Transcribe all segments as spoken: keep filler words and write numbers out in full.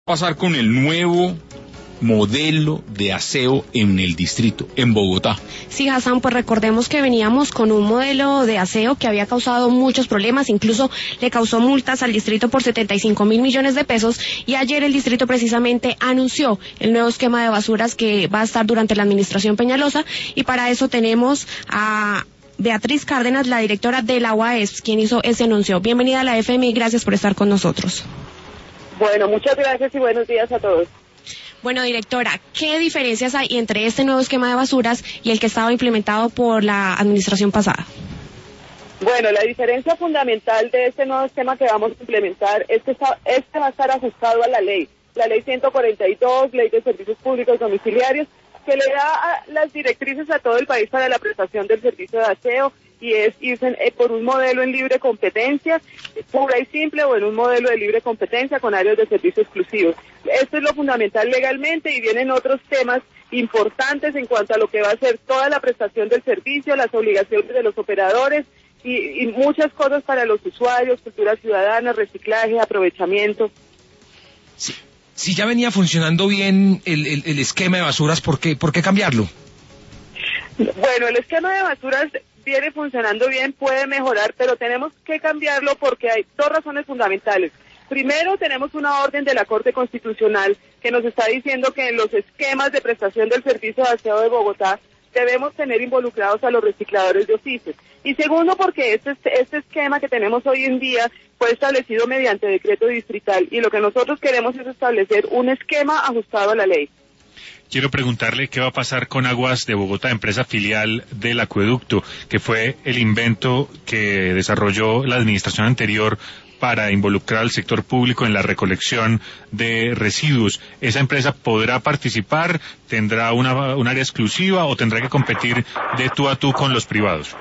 Pasar con el nuevo modelo de aseo en el distrito, en Bogotá. Sí, Hassan, pues recordemos que veníamos con un modelo de aseo que había causado muchos problemas, incluso le causó multas al distrito por setenta y cinco mil millones de pesos, y ayer el distrito precisamente anunció el nuevo esquema de basuras que va a estar durante la administración Peñalosa, y para eso tenemos a Beatriz Cárdenas, la directora de la U A E S, quien hizo ese anuncio. Bienvenida a la F M y gracias por estar con nosotros. Bueno, muchas gracias y buenos días a todos. Bueno, directora, ¿qué diferencias hay entre este nuevo esquema de basuras y el que estaba implementado por la administración pasada? Bueno, la diferencia fundamental de este nuevo esquema que vamos a implementar es que está, este va a estar ajustado a la ley, la ley ciento cuarenta y dos, ley de servicios públicos domiciliarios, que le da las directrices a todo el país para la prestación del servicio de aseo, y es irse eh, por un modelo en libre competencia, pura y simple, o en un modelo de libre competencia con áreas de servicio exclusivos. Esto es lo fundamental legalmente, y vienen otros temas importantes en cuanto a lo que va a ser toda la prestación del servicio, las obligaciones de los operadores y, y muchas cosas para los usuarios, cultura ciudadana, reciclaje, aprovechamiento. Sí. Si ya venía funcionando bien el, el, el esquema de basuras, ¿por qué, ¿por qué cambiarlo? Bueno, el esquema de basuras viene funcionando bien, puede mejorar, pero tenemos que cambiarlo porque hay dos razones fundamentales. Primero, tenemos una orden de la Corte Constitucional que nos está diciendo que en los esquemas de prestación del servicio de aseo de Bogotá debemos tener involucrados a los recicladores de oficios. Y segundo, porque este, este esquema que tenemos hoy en día fue establecido mediante decreto distrital, y lo que nosotros queremos es establecer un esquema ajustado a la ley. Quiero preguntarle qué va a pasar con Aguas de Bogotá, empresa filial del acueducto, que fue el invento que desarrolló la administración anterior para involucrar al sector público en la recolección de residuos. ¿Esa empresa podrá participar? ¿Tendrá una, un área exclusiva o tendrá que competir de tú a tú con los privados?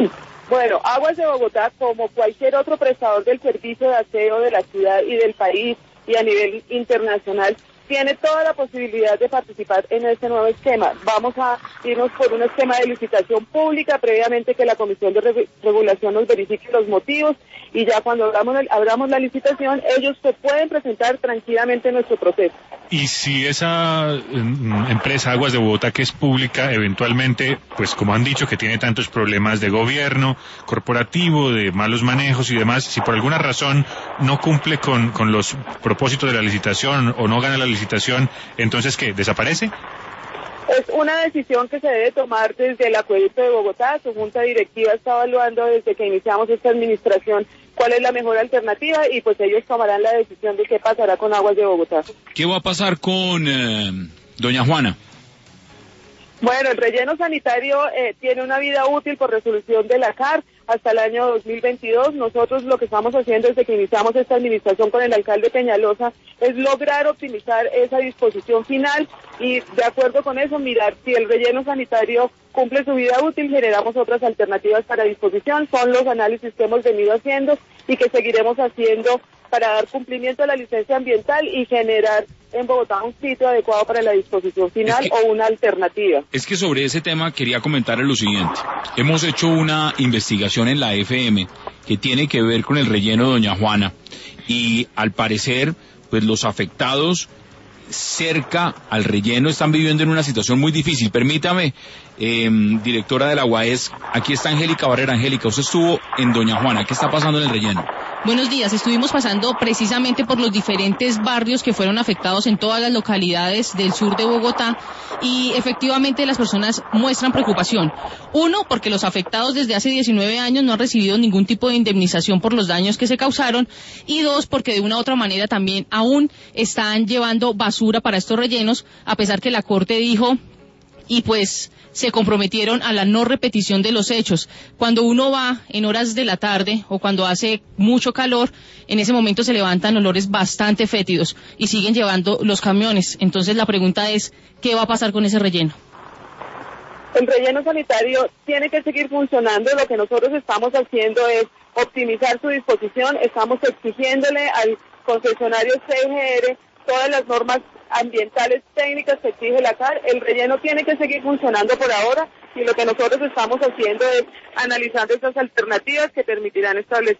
Bueno, Aguas de Bogotá, como cualquier otro prestador del servicio de aseo de la ciudad y del país y a nivel internacional, tiene toda la posibilidad de participar en este nuevo esquema. Vamos a irnos por un esquema de licitación pública, previamente que la Comisión de Re- Regulación nos verifique los motivos, y ya cuando abramos, el, abramos la licitación, ellos se pueden presentar tranquilamente en nuestro proceso. Y si esa um, empresa Aguas de Bogotá, que es pública, eventualmente, pues como han dicho, que tiene tantos problemas de gobierno, corporativo, de malos manejos y demás, si por alguna razón no cumple con, con los propósitos de la licitación o no gana la licitación, entonces ¿qué? ¿Desaparece? Es una decisión que se debe tomar desde el acueducto de Bogotá. Su junta directiva está evaluando desde que iniciamos esta administración cuál es la mejor alternativa, y pues ellos tomarán la decisión de qué pasará con Aguas de Bogotá. ¿Qué va a pasar con eh, doña Juana? Bueno, el relleno sanitario eh, tiene una vida útil por resolución de la C A R hasta el año dos mil veintidós. Nosotros lo que estamos haciendo desde que iniciamos esta administración con el alcalde Peñalosa es lograr optimizar esa disposición final, y de acuerdo con eso mirar si el relleno sanitario cumple su vida útil, generamos otras alternativas para disposición. Son los análisis que hemos venido haciendo y que seguiremos haciendo para dar cumplimiento a la licencia ambiental y generar en Bogotá un sitio adecuado para la disposición final, es que, o una alternativa. Es que sobre ese tema quería comentarle lo siguiente. Hemos hecho una investigación en la F M que tiene que ver con el relleno de doña Juana, y al parecer, pues los afectados cerca al relleno están viviendo en una situación muy difícil. Permítame, eh, directora de la U A E S, aquí está Angélica Barrera. Angélica, usted estuvo en doña Juana, ¿qué está pasando en el relleno? Buenos días, estuvimos pasando precisamente por los diferentes barrios que fueron afectados en todas las localidades del sur de Bogotá, y efectivamente las personas muestran preocupación. Uno, porque los afectados desde hace diecinueve años no han recibido ningún tipo de indemnización por los daños que se causaron, y dos, porque de una u otra manera también aún están llevando basura para estos rellenos, a pesar que la Corte dijo, y pues se comprometieron a la no repetición de los hechos. Cuando uno va en horas de la tarde o cuando hace mucho calor, en ese momento se levantan olores bastante fétidos y siguen llevando los camiones. Entonces la pregunta es, ¿qué va a pasar con ese relleno? El relleno sanitario tiene que seguir funcionando. Lo que nosotros estamos haciendo es optimizar su disposición. Estamos exigiéndole al concesionario C G R todas las normas ambientales técnicas que exige la C A R. El relleno tiene que seguir funcionando por ahora, y lo que nosotros estamos haciendo es analizando estas alternativas que permitirán establecer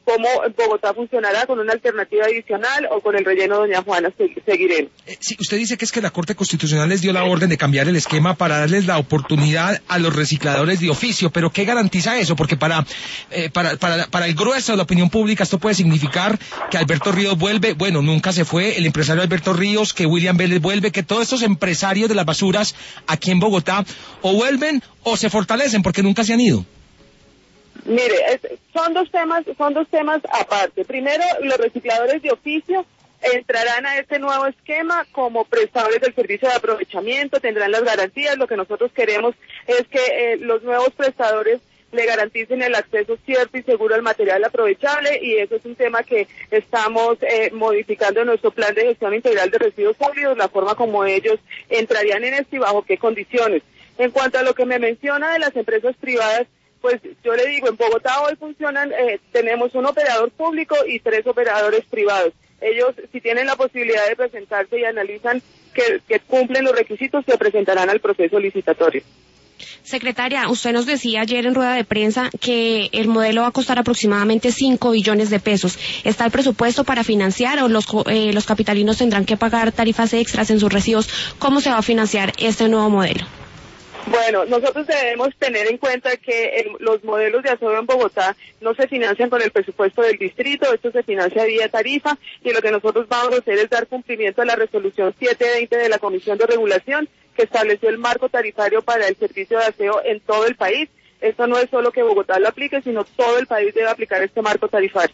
cómo Bogotá funcionará con una alternativa adicional o con el relleno Doña Juana, seguiremos. Eh, sí, usted dice que es que la Corte Constitucional les dio la orden de cambiar el esquema para darles la oportunidad a los recicladores de oficio, pero ¿qué garantiza eso? Porque para, eh, para, para, para el grueso de la opinión pública esto puede significar que Alberto Ríos vuelve, bueno, nunca se fue, el empresario Alberto Ríos, que William Vélez vuelve, que todos estos empresarios de las basuras aquí en Bogotá o vuelven o se fortalecen porque nunca se han ido. Mire, es, son dos temas, son dos temas aparte. Primero, los recicladores de oficio entrarán a este nuevo esquema como prestadores del servicio de aprovechamiento, tendrán las garantías. Lo que nosotros queremos es que eh, los nuevos prestadores le garanticen el acceso cierto y seguro al material aprovechable, y eso es un tema que estamos eh, modificando en nuestro plan de gestión integral de residuos sólidos, la forma como ellos entrarían en esto y bajo qué condiciones. En cuanto a lo que me menciona de las empresas privadas, pues yo le digo, en Bogotá hoy funcionan, eh, tenemos un operador público y tres operadores privados. Ellos, si tienen la posibilidad de presentarse y analizan que, que cumplen los requisitos, se presentarán al proceso licitatorio. Secretaria, usted nos decía ayer en rueda de prensa que el modelo va a costar aproximadamente cinco billones de pesos. ¿Está el presupuesto para financiar o los, eh, los capitalinos tendrán que pagar tarifas extras en sus residuos? ¿Cómo se va a financiar este nuevo modelo? Bueno, nosotros debemos tener en cuenta que el, los modelos de aseo en Bogotá no se financian con el presupuesto del distrito, esto se financia vía tarifa, y lo que nosotros vamos a hacer es dar cumplimiento a la resolución setecientos veinte de la Comisión de Regulación, que estableció el marco tarifario para el servicio de aseo en todo el país. Esto no es solo que Bogotá lo aplique, sino todo el país debe aplicar este marco tarifario.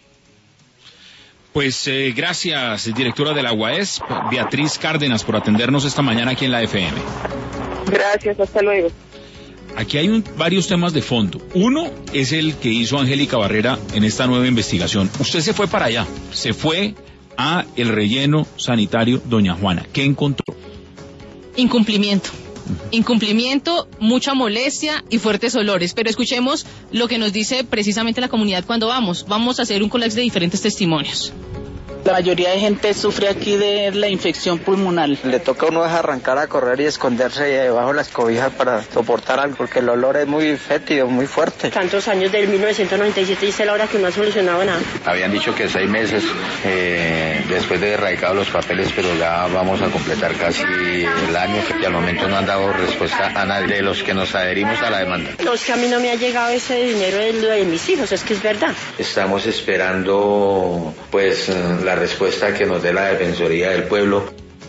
Pues eh, gracias, directora de la U A E S P, Beatriz Cárdenas, por atendernos esta mañana aquí en la F M. Gracias, hasta luego. Aquí hay un, varios temas de fondo. Uno es el que hizo Angélica Barrera en esta nueva investigación. Usted se fue para allá, se fue a el relleno sanitario Doña Juana. ¿Qué encontró? Incumplimiento. Incumplimiento, mucha molestia y fuertes olores. Pero escuchemos lo que nos dice precisamente la comunidad cuando vamos. Vamos a hacer un collage de diferentes testimonios. La mayoría de gente sufre aquí de la infección pulmonar. Le toca a uno arrancar a correr y esconderse debajo de las cobijas para soportar algo, porque el olor es muy fétido, muy fuerte. Tantos años, del mil novecientos noventa y siete, dice la hora que no ha solucionado nada. Habían dicho que seis meses eh, después de erradicados los papeles, pero ya vamos a completar casi el año y al momento no han dado respuesta a nadie de los que nos adherimos a la demanda. No, es que a mí no me ha llegado ese dinero de lo de mis hijos, es que es verdad. Estamos esperando pues la respuesta que nos dé la Defensoría del Pueblo.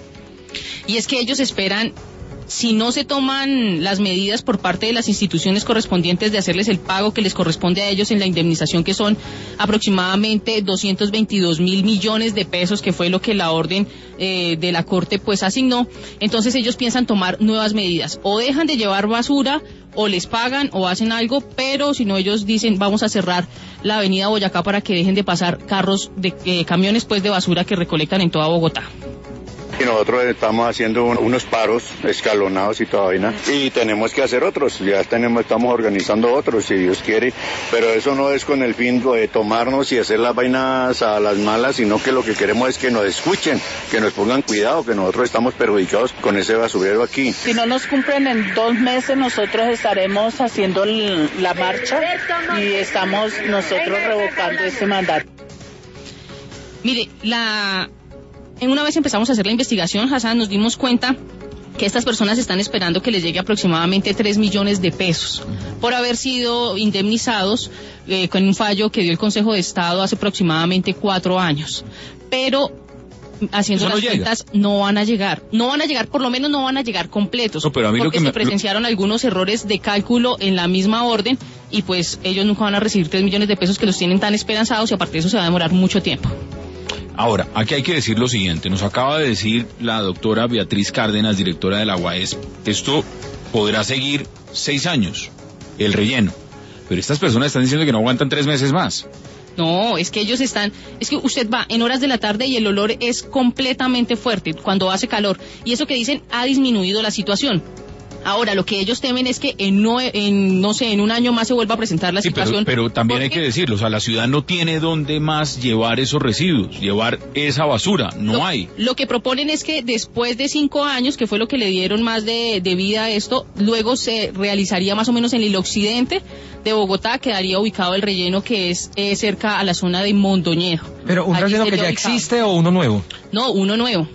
Y es que ellos esperan, si no se toman las medidas por parte de las instituciones correspondientes de hacerles el pago que les corresponde a ellos en la indemnización, que son aproximadamente doscientos veintidós mil millones de pesos, que fue lo que la orden eh, de la Corte pues asignó, entonces ellos piensan tomar nuevas medidas, o dejan de llevar basura, o les pagan, o hacen algo, pero si no ellos dicen vamos a cerrar la avenida Boyacá para que dejen de pasar carros de eh, camiones pues de basura que recolectan en toda Bogotá. Y nosotros estamos haciendo un, unos paros escalonados y toda vaina, y tenemos que hacer otros, ya tenemos, estamos organizando otros si Dios quiere, pero eso no es con el fin de tomarnos y hacer las vainas a las malas, sino que lo que queremos es que nos escuchen, que nos pongan cuidado, que nosotros estamos perjudicados con ese basurero aquí. Si no nos cumplen en dos meses, nosotros estaremos haciendo el, la marcha y estamos nosotros revocando este mandato. Mire, la... En una vez empezamos a hacer la investigación, Hassan, nos dimos cuenta que estas personas están esperando que les llegue aproximadamente tres millones de pesos por haber sido indemnizados eh, con un fallo que dio el Consejo de Estado hace aproximadamente cuatro años. Pero haciendo las cuentas no van a llegar, no van a llegar, por lo menos no van a llegar completos, no, pero a mí porque lo que se me... presenciaron algunos errores de cálculo en la misma orden y pues ellos nunca van a recibir tres millones de pesos que los tienen tan esperanzados, y aparte de eso se va a demorar mucho tiempo. Ahora, aquí hay que decir lo siguiente, nos acaba de decir la doctora Beatriz Cárdenas, directora de la U A E S P, esto podrá seguir seis años, el relleno, pero estas personas están diciendo que no aguantan tres meses más. No, es que ellos están, es que usted va en horas de la tarde y el olor es completamente fuerte cuando hace calor, y eso que dicen ha disminuido la situación. Ahora, lo que ellos temen es que en no, en, no sé, en un año más se vuelva a presentar la sí, situación. Pero, pero también hay porque... que decirlo, o sea, la ciudad no tiene dónde más llevar esos residuos, llevar esa basura, no lo, hay. Lo que proponen es que después de cinco años, que fue lo que le dieron más de, de vida a esto, luego se realizaría más o menos en el occidente de Bogotá, quedaría ubicado el relleno que es eh, cerca a la zona de Mondoñedo. ¿Pero un Allí relleno que sería ya ubicado. existe o uno nuevo? No, uno nuevo.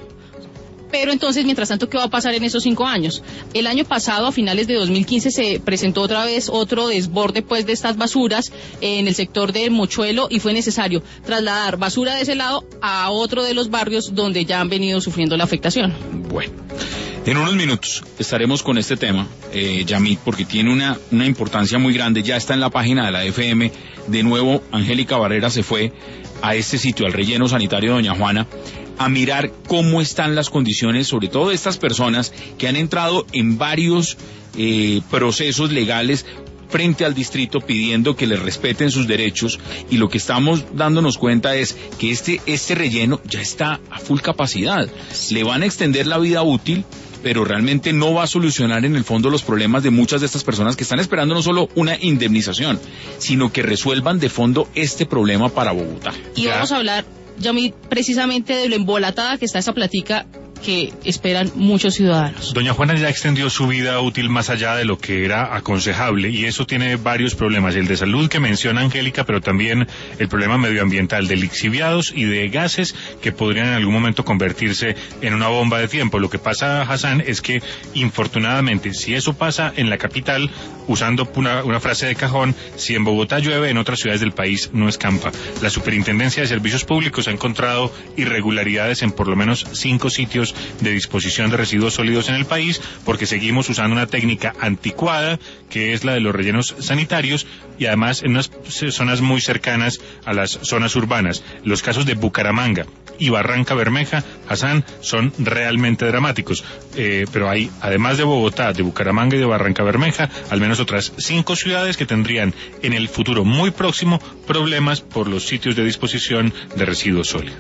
Pero entonces, mientras tanto, ¿qué va a pasar en esos cinco años? El año pasado, a finales de dos mil quince, se presentó otra vez otro desborde pues de estas basuras en el sector de Mochuelo y fue necesario trasladar basura de ese lado a otro de los barrios donde ya han venido sufriendo la afectación. Bueno, en unos minutos estaremos con este tema, eh, Yamit, porque tiene una, una importancia muy grande. Ya está en la página de la F M. De nuevo, Angélica Barrera se fue a este sitio, al relleno sanitario de Doña Juana, a mirar cómo están las condiciones, sobre todo de estas personas que han entrado en varios eh, procesos legales frente al distrito pidiendo que les respeten sus derechos, y lo que estamos dándonos cuenta es que este, este relleno ya está a full capacidad. Le van a extender la vida útil, pero realmente no va a solucionar en el fondo los problemas de muchas de estas personas que están esperando no solo una indemnización, sino que resuelvan de fondo este problema para Bogotá. Y ya. Vamos a hablar, Yamit, precisamente de lo embolatada que está esa platica que esperan muchos ciudadanos. Doña Juana ya extendió su vida útil más allá de lo que era aconsejable, y eso tiene varios problemas, el de salud que menciona Angélica, pero también el problema medioambiental de lixiviados y de gases que podrían en algún momento convertirse en una bomba de tiempo. Lo que pasa, Hassan, es que infortunadamente, si eso pasa en la capital, usando una, una frase de cajón, si en Bogotá llueve, en otras ciudades del país no escampa. La Superintendencia de Servicios Públicos ha encontrado irregularidades en por lo menos cinco sitios de disposición de residuos sólidos en el país, porque seguimos usando una técnica anticuada que es la de los rellenos sanitarios, y además en unas zonas muy cercanas a las zonas urbanas. Los casos de Bucaramanga y Barranca Bermeja, Hassan, son realmente dramáticos, eh, pero hay, además de Bogotá, de Bucaramanga y de Barranca Bermeja, al menos otras cinco ciudades que tendrían en el futuro muy próximo problemas por los sitios de disposición de residuos sólidos.